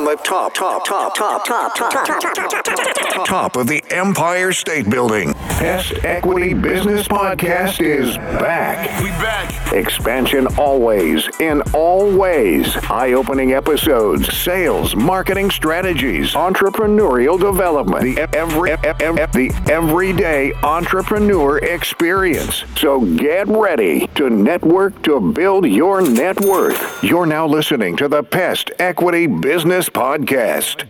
the top of the Empire State Building. Pest Equity Business Podcast is back. We back. Expansion always, in all ways. Eye-opening episodes, sales, marketing strategies, entrepreneurial development, the everyday entrepreneur experience. So get ready to network to build your net worth. You're now listening to the Pest Equity Business Podcast.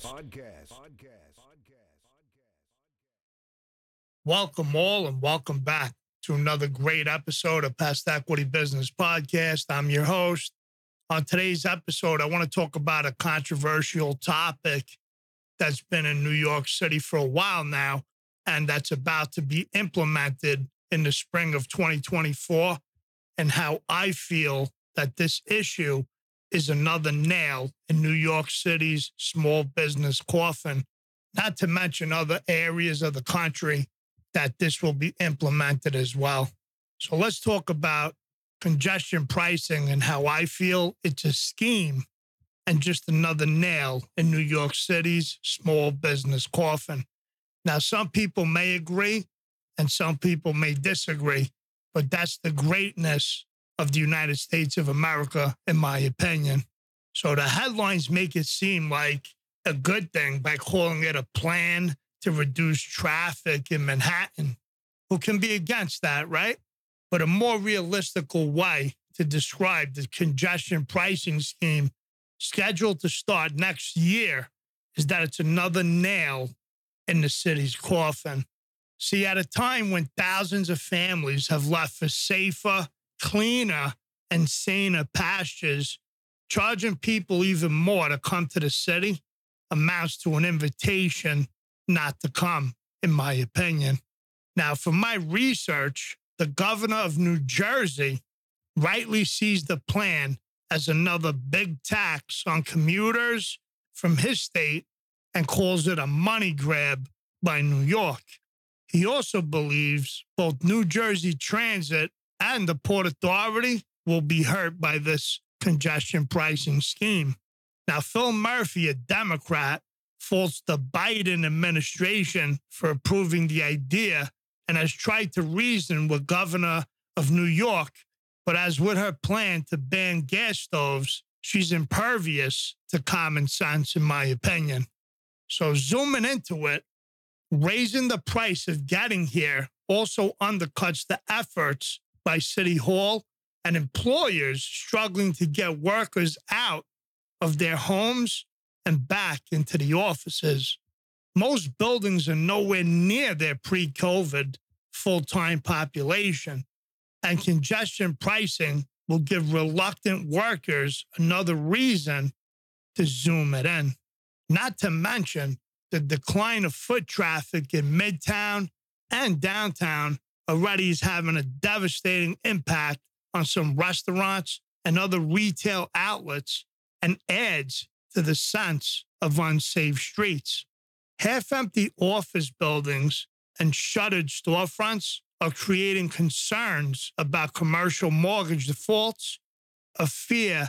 Welcome all and welcome back to another great episode of Pest Equity Business Podcast. I'm your host. On today's episode, I want to talk about a controversial topic that's been in New York City for a while now, and that's about to be implemented in the spring of 2024, and how I feel that this issue is another nail in New York City's small business coffin, not to mention other areas of the country that this will be implemented as well. So let's talk about congestion pricing and how I feel it's a scheme and just another nail in New York City's small business coffin. Now, some people may agree and some people may disagree, but that's the greatness of the United States of America, in my opinion. So the headlines make it seem like a good thing by calling it a plan to reduce traffic in Manhattan. Who can be against that, right? But a more realistical way to describe the congestion pricing scheme scheduled to start next year is that it's another nail in the city's coffin. See, at a time when thousands of families have left for safer, cleaner, and saner pastures, charging people even more to come to the city amounts to an invitation not to come, in my opinion. Now, from my research, the governor of New Jersey rightly sees the plan as another big tax on commuters from his state and calls it a money grab by New York. He also believes both New Jersey Transit and the Port Authority will be hurt by this congestion pricing scheme. Now, Phil Murphy, a Democrat, faults the Biden administration for approving the idea and has tried to reason with Governor of New York, but as with her plan to ban gas stoves, she's impervious to common sense, in my opinion. So zooming into it, raising the price of getting here also undercuts the efforts by City Hall and employers struggling to get workers out of their homes and back into the offices. Most buildings are nowhere near their pre-COVID full-time population, and congestion pricing will give reluctant workers another reason to zoom it in. Not to mention the decline of foot traffic in Midtown and downtown already is having a devastating impact on some restaurants and other retail outlets and adds to the sense of unsafe streets. Half-empty office buildings and shuttered storefronts are creating concerns about commercial mortgage defaults, a fear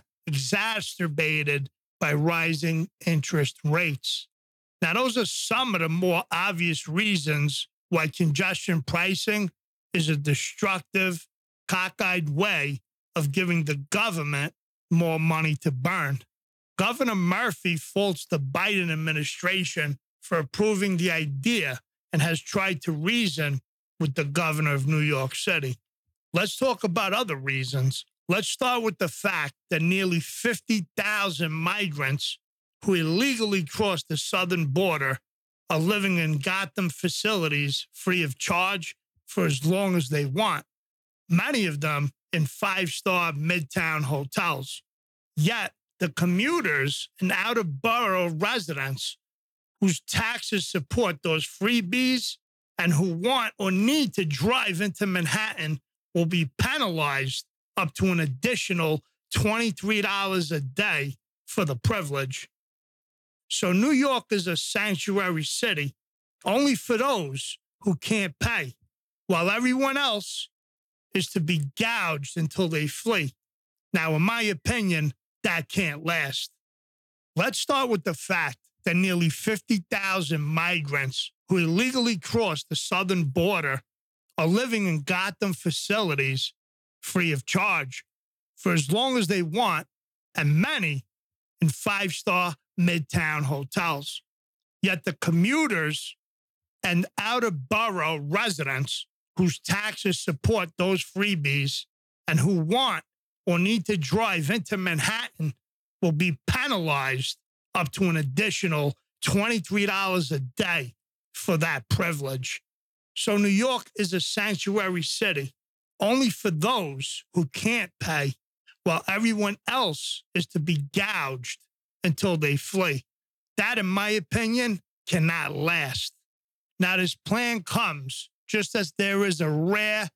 exacerbated by rising interest rates. Now, those are some of the more obvious reasons why congestion pricing is a destructive, cockeyed way of giving the government more money to burn. Governor Murphy faults the Biden administration for approving the idea and has tried to reason with the governor of New York City. Let's talk about other reasons. Let's start with the fact that nearly 50,000 migrants who illegally crossed the southern border are living in Gotham facilities free of charge for as long as they want, many of them in five-star Midtown hotels. Yet, the commuters and out-of-borough residents whose taxes support those freebies and who want or need to drive into Manhattan will be penalized up to an additional $23 a day for the privilege. So New York is a sanctuary city only for those who can't pay, while everyone else is to be gouged until they flee. Now, in my opinion, that can't last. Let's start with the fact that nearly 50,000 migrants who illegally crossed the southern border are living in Gotham facilities free of charge for as long as they want, and many in five-star midtown hotels. Yet the commuters and outer borough residents whose taxes support those freebies and who want or need to drive into Manhattan will be penalized up to an additional $23 a day for that privilege. So New York is a sanctuary city only for those who can't pay, while everyone else is to be gouged until they flee. That, in my opinion, cannot last. Now, this plan comes just as there is a rare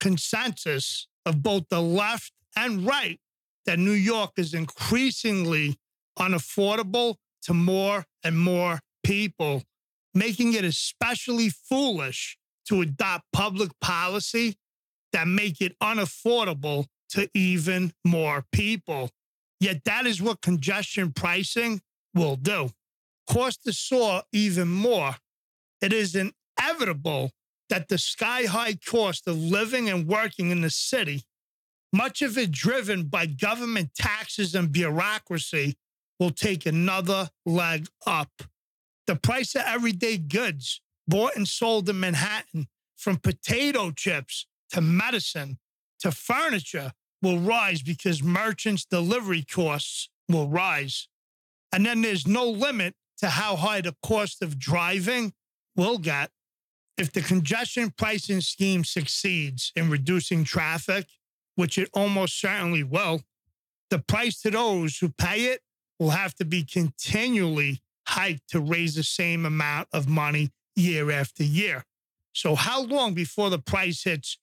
consensus of both the left and right that New York is increasingly unaffordable to more and more people, making it especially foolish to adopt public policy that make it unaffordable to even more people. Yet that is what congestion pricing will do. Cost to soar even more. It is inevitable that the sky-high cost of living and working in the city, much of it driven by government taxes and bureaucracy, will take another leg up. The price of everyday goods bought and sold in Manhattan, from potato chips to medicine to furniture, will rise because merchants' delivery costs will rise. And then there's no limit to how high the cost of driving will get. If the congestion pricing scheme succeeds in reducing traffic, which it almost certainly will, the price to those who pay it will have to be continually hiked to raise the same amount of money year after year. So how long before the price hits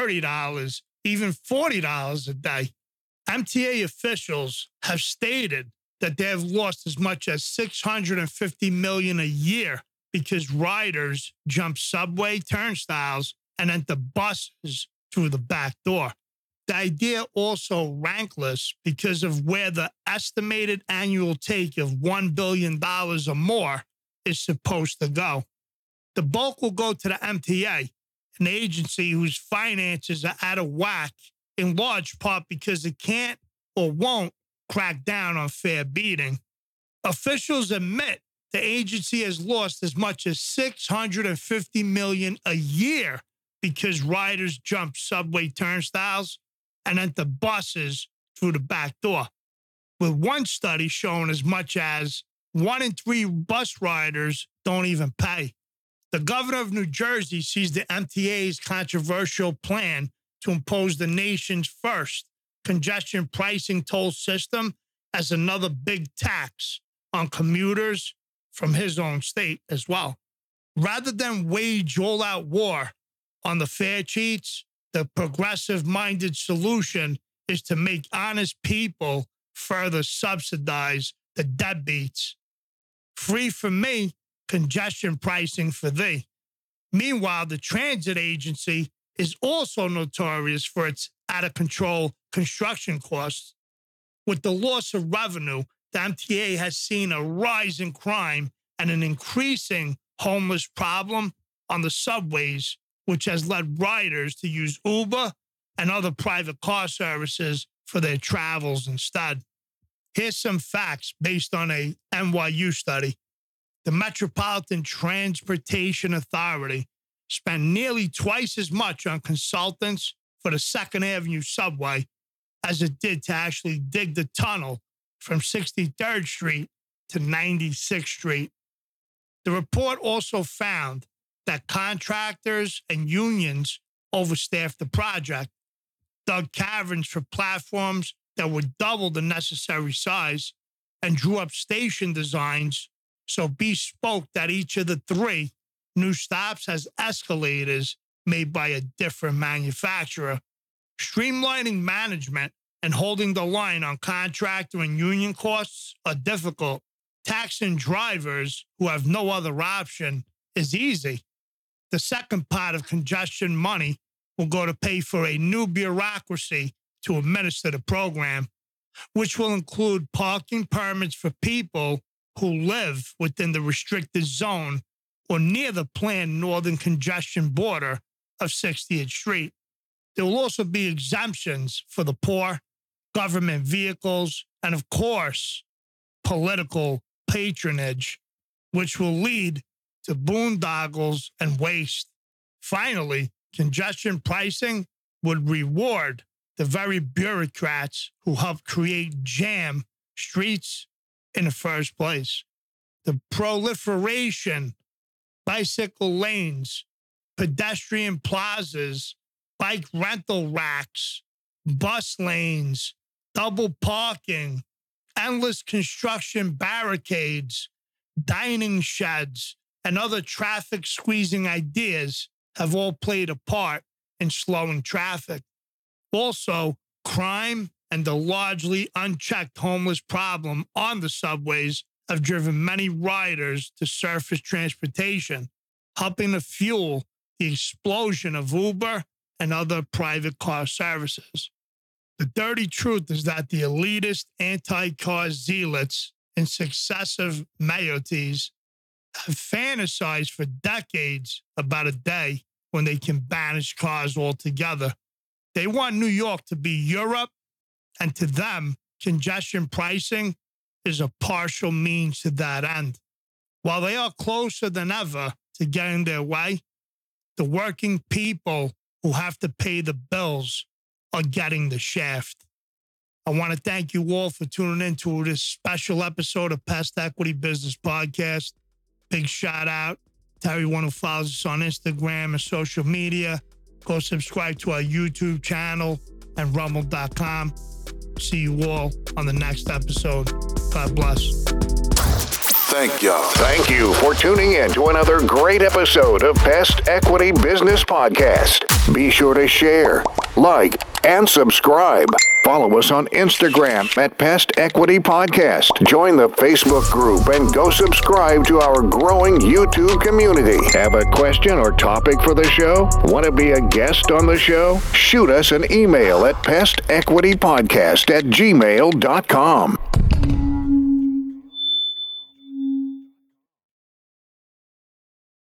$30, even $40 a day? MTA officials have stated that they have lost as much as $650 million a year because riders jump subway turnstiles and enter buses through the back door. The idea also rankless because of where the estimated annual take of $1 billion or more is supposed to go. The bulk will go to the MTA, an agency whose finances are out of whack, in large part because it can't or won't crack down on fair beating. Officials admit the agency has lost as much as $650 million a year because riders jump subway turnstiles and enter buses through the back door, with one study showing as much as 1 in 3 bus riders don't even pay. The governor of New Jersey sees the MTA's controversial plan to impose the nation's first congestion pricing toll system as another big tax on commuters from his own state as well. Rather than wage all-out war on the fare cheats, the progressive-minded solution is to make honest people further subsidize the deadbeats. Free for me, congestion pricing for thee. Meanwhile, the transit agency is also notorious for its out-of-control construction costs. With the loss of revenue, the MTA has seen a rise in crime and an increasing homeless problem on the subways, which has led riders to use Uber and other private car services for their travels instead. Here's some facts based on a NYU study. The Metropolitan Transportation Authority spent nearly twice as much on consultants for the 2nd Avenue subway as it did to actually dig the tunnel from 63rd Street to 96th Street. The report also found that contractors and unions overstaffed the project, dug caverns for platforms that were double the necessary size, and drew up station designs so bespoke that each of the 3 new stops has escalators made by a different manufacturer. Streamlining management and holding the line on contractor and union costs are difficult. Taxing drivers who have no other option is easy. The second pot of congestion money will go to pay for a new bureaucracy to administer the program. which will include parking permits for people who live within the restricted zone or near the planned northern congestion border of 60th Street. There will also be exemptions for the poor, government vehicles, and of course, political patronage, which will lead to boondoggles and waste. Finally, congestion pricing would reward the very bureaucrats who helped create jam streets in the first place. The proliferation, bicycle lanes, pedestrian plazas, bike rental racks, bus lanes, double parking, endless construction barricades, dining sheds, and other traffic squeezing ideas have all played a part in slowing traffic. Also, crime and the largely unchecked homeless problem on the subways have driven many riders to surface transportation, helping to fuel the explosion of Uber and other private car services. The dirty truth is that the elitist anti-car zealots in successive mayotes have fantasized for decades about a day when they can banish cars altogether. They want New York to be Europe, and to them, congestion pricing is a partial means to that end. While they are closer than ever to getting their way, the working people who have to pay the bills are getting the shaft. I want to thank you all for tuning in to this special episode of Pest Equity Business Podcast. Big shout out to everyone who follows us on Instagram and social media. Go subscribe to our YouTube channel and rumble.com. See you all on the next episode. God bless. Thank you for tuning in to another great episode of Pest Equity Business Podcast. Be sure to share, like, and subscribe. Follow us on Instagram at Pest Equity Podcast. Join the Facebook group and go subscribe to our growing YouTube community. Have a question or topic for the show? Want to be a guest on the show? Shoot us an email at pestequitypodcast@gmail.com.